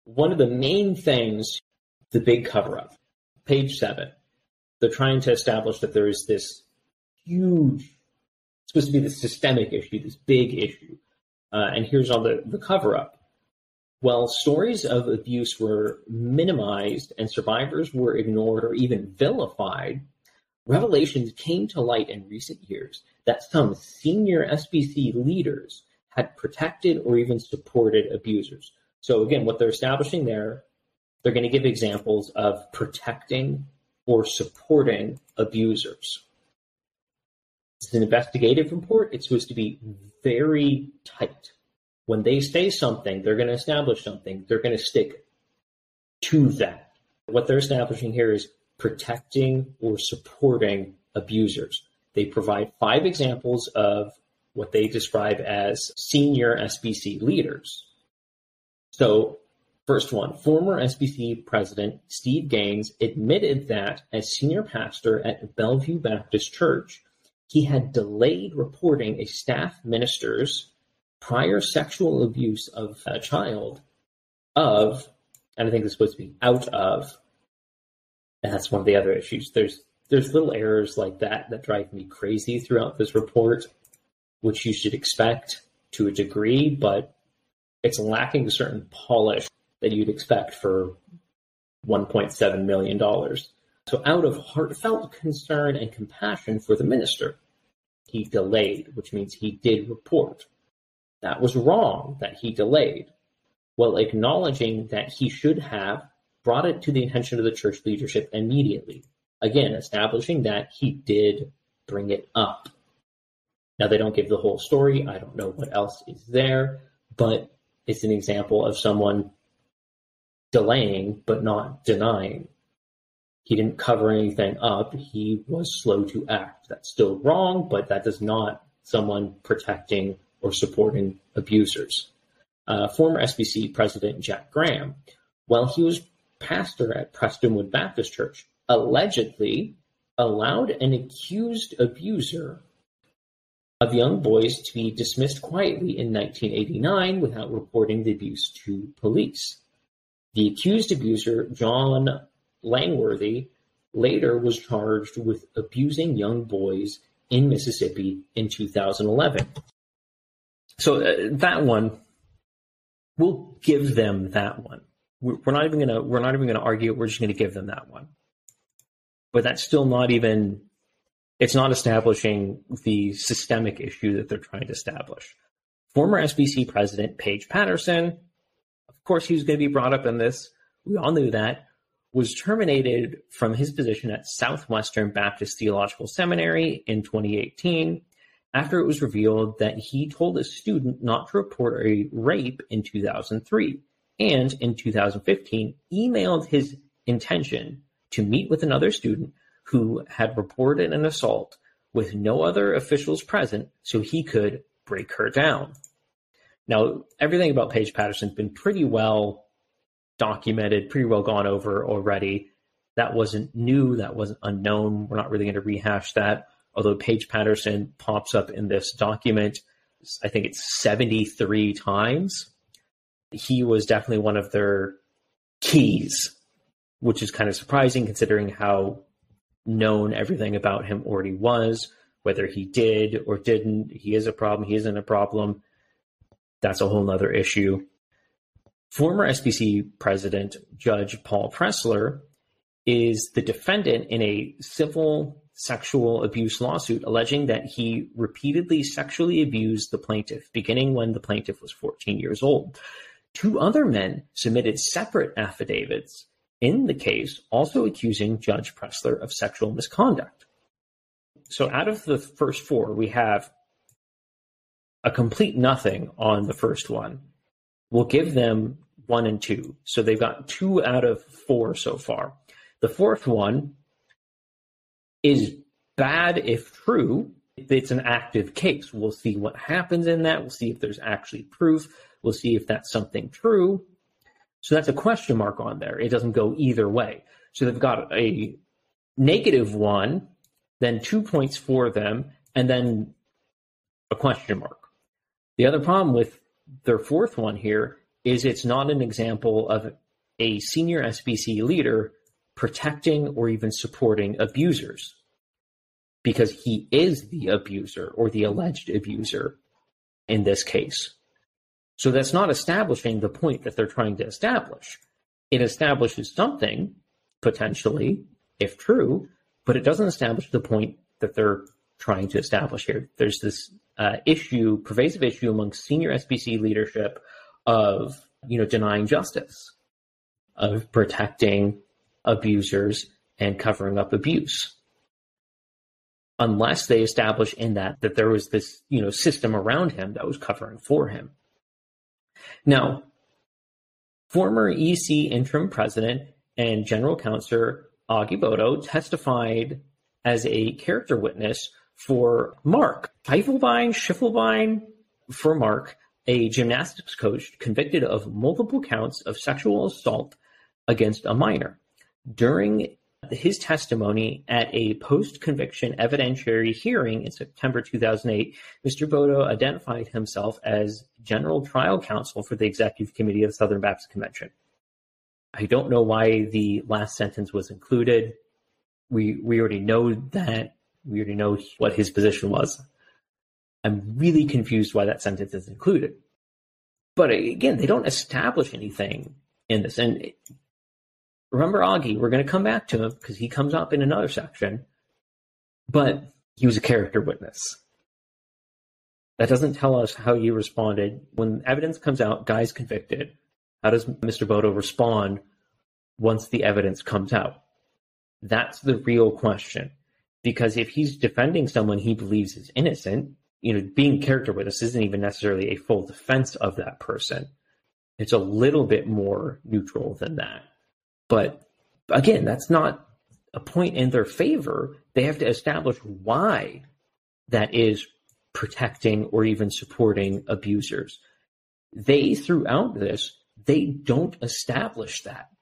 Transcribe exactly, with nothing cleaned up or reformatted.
One of the main things, the big cover-up, page seven, they're trying to establish that there is this huge, it's supposed to be this systemic issue, this big issue. Uh, and here's all the, the cover-up. While stories of abuse were minimized and survivors were ignored or even vilified, revelations came to light in recent years that some senior S B C leaders had protected or even supported abusers. So again, what they're establishing there, they're going to give examples of protecting or supporting abusers. It's an investigative report. It's supposed to be very tight. When they say something, they're going to establish something. They're going to stick to that. What they're establishing here is protecting or supporting abusers. They provide five examples of what they describe as senior S B C leaders. So, first one, former S B C President Steve Gaines admitted that as senior pastor at Bellevue Baptist Church, he had delayed reporting a staff minister's prior sexual abuse of a child of, and I think it's supposed to be out of, and that's one of the other issues. There's there's little errors like that that drive me crazy throughout this report, which you should expect to a degree, but it's lacking a certain polish that you'd expect for one point seven million dollars. So out of heartfelt concern and compassion for the minister, he delayed, which means he did report. That was wrong that he delayed, while acknowledging that he should have brought it to the attention of the church leadership immediately. Again, establishing that he did bring it up. Now, they don't give the whole story. I don't know what else is there, but it's an example of someone delaying but not denying. He didn't cover anything up. He was slow to act. That's still wrong, but that does not someone protecting or supporting abusers. Uh, former S B C President Jack Graham, while he was pastor at Prestonwood Baptist Church, allegedly allowed an accused abuser of young boys to be dismissed quietly in nineteen eighty-nine without reporting the abuse to police. The accused abuser, John Langworthy, later was charged with abusing young boys in Mississippi in two thousand eleven. So uh, that one, we'll give them that one. We're, we're not even gonna we're not even gonna argue it. We're just gonna give them that one. But that's still not even. It's not establishing the systemic issue that they're trying to establish. Former S B C President Paige Patterson, of course, he was going to be brought up in this. We all knew that. Was terminated from his position at Southwestern Baptist Theological Seminary in twenty eighteen after it was revealed that he told a student not to report a rape in two thousand three, and in two thousand fifteen emailed his intention to meet with another student who had reported an assault with no other officials present so he could break her down. Now, everything about Paige Patterson's been pretty well documented, pretty well gone over already. That wasn't new, that wasn't unknown. We're not really going to rehash that. Although Paige Patterson pops up in this document, I think it's seventy-three times. He was definitely one of their keys, which is kind of surprising considering how known everything about him already was. Whether he did or didn't, he is a problem, he isn't a problem. That's a whole other issue. Former S B C President Judge Paul Pressler is the defendant in a civil sexual abuse lawsuit alleging that he repeatedly sexually abused the plaintiff, beginning when the plaintiff was fourteen years old. Two other men submitted separate affidavits in the case, also accusing Judge Pressler of sexual misconduct. So out of the first four, we have a complete nothing on the first one. We'll give them one and two. So they've got two out of four so far. The fourth one is bad if true. It's an active case. We'll see what happens in that. We'll see if there's actually proof. We'll see if that's something true. So that's a question mark on there. It doesn't go either way. So they've got a negative one, then two points for them, and then a question mark. The other problem with their fourth one here is it's not an example of a senior S B C leader protecting or even supporting abusers, because he is the abuser or the alleged abuser in this case. So that's not establishing the point that they're trying to establish. It establishes something, potentially, if true, but it doesn't establish the point that they're trying to establish here. There's this uh, issue, pervasive issue among senior S B C leadership of, you know, denying justice, of protecting abusers and covering up abuse, unless they establish in that that there was this, you know, system around him that was covering for him. Now, former E C interim president and general counsel Augie Bodo testified as a character witness for Mark Schiefelbein, Schiefelbein for Mark, a gymnastics coach convicted of multiple counts of sexual assault against a minor. During his testimony at a post-conviction evidentiary hearing in September two thousand eight, Mister Bodo identified himself as general trial counsel for the Executive Committee of the Southern Baptist Convention. I don't know why the last sentence was included. We we already know that. We already know what his position was. I'm really confused why that sentence is included. But again, they don't establish anything in this. And remember Augie, we're going to come back to him because he comes up in another section, but he was a character witness. That doesn't tell us how he responded. When evidence comes out, guy's convicted, how does Mister Bodo respond once the evidence comes out? That's the real question. Because if he's defending someone he believes is innocent, you know, being a character witness isn't even necessarily a full defense of that person. It's a little bit more neutral than that. But again, that's not a point in their favor. They have to establish why that is protecting or even supporting abusers. They, throughout this, they don't establish that.